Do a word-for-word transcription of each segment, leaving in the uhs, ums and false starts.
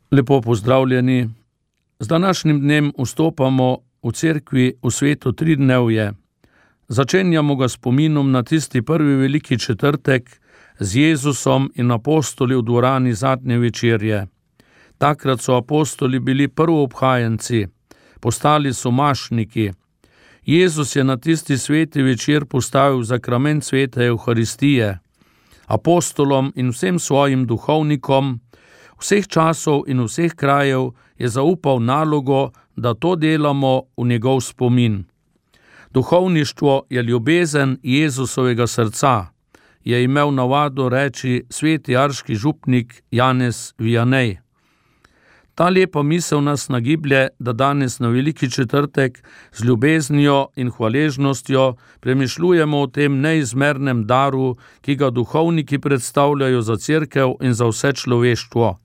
Lepo pozdravljeni. Z današnjim dnem vstopamo v cerkvi v sveto tridnevje. Začenjamo ga spominom na tisti prvi veliki četrtek z Jezusom in apostoli v dvorani zadnje večerje. Takrat so apostoli bili prvoobhajenci, postali so mašniki. Jezus je na tisti sveti večer postavil zakrament svete Evharistije. Apostolom in vsem svojim duhovnikom vseh časov in vseh krajev je zaupal nalogo, da to delamo v njegov spomin. Duhovništvo je ljubezen Jezusovega srca, je imel navado reči sveti arški župnik Janez Vianney. Ta lepa misel nas nagiblje, da danes na veliki četrtek z ljubeznijo in hvaležnostjo premišljujemo o tem neizmernem daru, ki ga duhovniki predstavljajo za cerkev in za vse človeštvo.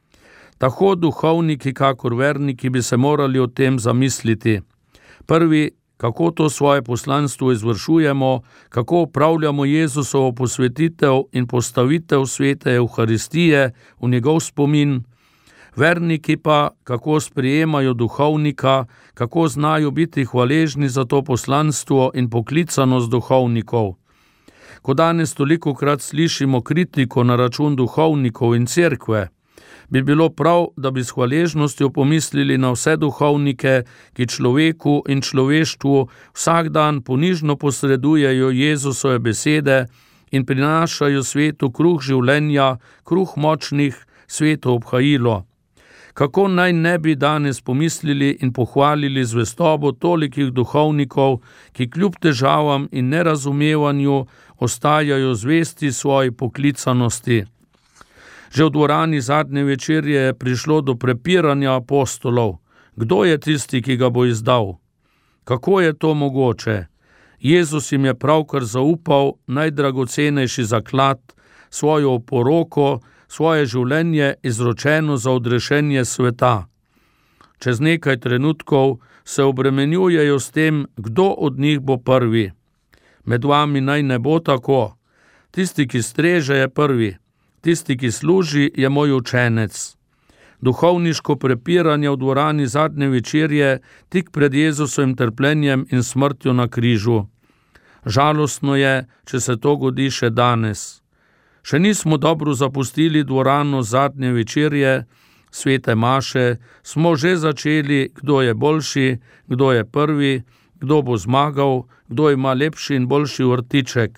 Tako duhovniki kakor verniki bi se morali o tem zamisliti. Prvi, kako to svoje poslanstvo izvršujemo, kako upravljamo Jezusovo posvetitev in postavitev svete Evharistije v njegov spomin, verniki pa, kako sprejemajo duhovnika, kako znajo biti hvaležni za to poslanstvo in poklicanost duhovnikov. Ko danes tolikokrat slišimo kritiko na račun duhovnikov in cerkve, bi bilo prav, da bi s hvaležnostjo pomislili na vse duhovnike, ki človeku in človeštvu vsak dan ponižno posredujejo Jezusove besede in prinašajo svetu kruh življenja, kruh močnih, sveto obhajilo. Kako naj ne bi danes pomislili in pohvalili zvestobo tolikih duhovnikov, ki kljub težavam in nerazumevanju ostajajo zvesti svoji poklicanosti. Že v dvorani zadnje večerje je prišlo do prepiranja apostolov. Kdo je tisti, ki ga bo izdal? Kako je to mogoče? Jezus jim je pravkar zaupal najdragocenejši zaklad, svojo oporoko, svoje življenje izročeno za odrešenje sveta. Čez nekaj trenutkov se obremenjujejo s tem, kdo od njih bo prvi. Med vami naj ne bo tako. Tisti, ki streže, je prvi. Tisti, ki služi, je moj učenec. Duhovniško prepiranje v dvorani zadnje večerje tik pred Jezusovim trpljenjem in smrtjo na križu. Žalostno je, če se to godi še danes. Še nismo dobro zapustili dvorano zadnje večerje, svete maše, smo že začeli, kdo je boljši, kdo je prvi, kdo bo zmagal, kdo ima lepši in boljši vrtiček.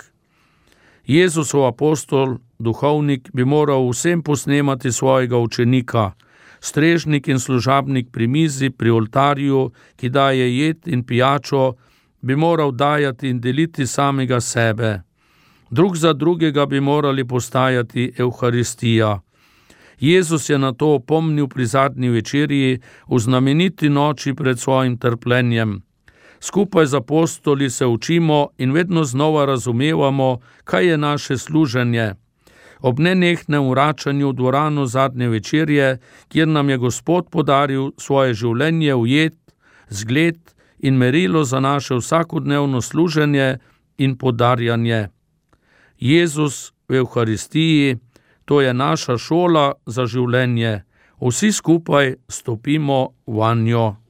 Jezusov apostol, duhovnik, bi moral vsem posnemati svojega učenika, strežnik in služabnik pri mizi, pri oltarju, ki daje jed in pijačo, bi moral dajati in deliti samega sebe. Drug za drugega bi morali postajati Evharistija. Jezus je na to opomnil pri zadnji večerji v znameniti noči pred svojim trpljenjem. Skupaj z apostoli se učimo in vedno znova razumevamo, kaj je naše služenje. Ob nenehnem vračanju v dvorano zadnje večerje, kjer nam je Gospod podaril svoje življenje v jed, zgled in merilo za naše vsakodnevno služenje in podarjanje. Jezus v Evharistiji, to je naša šola za življenje. Vsi skupaj stopimo vanjo.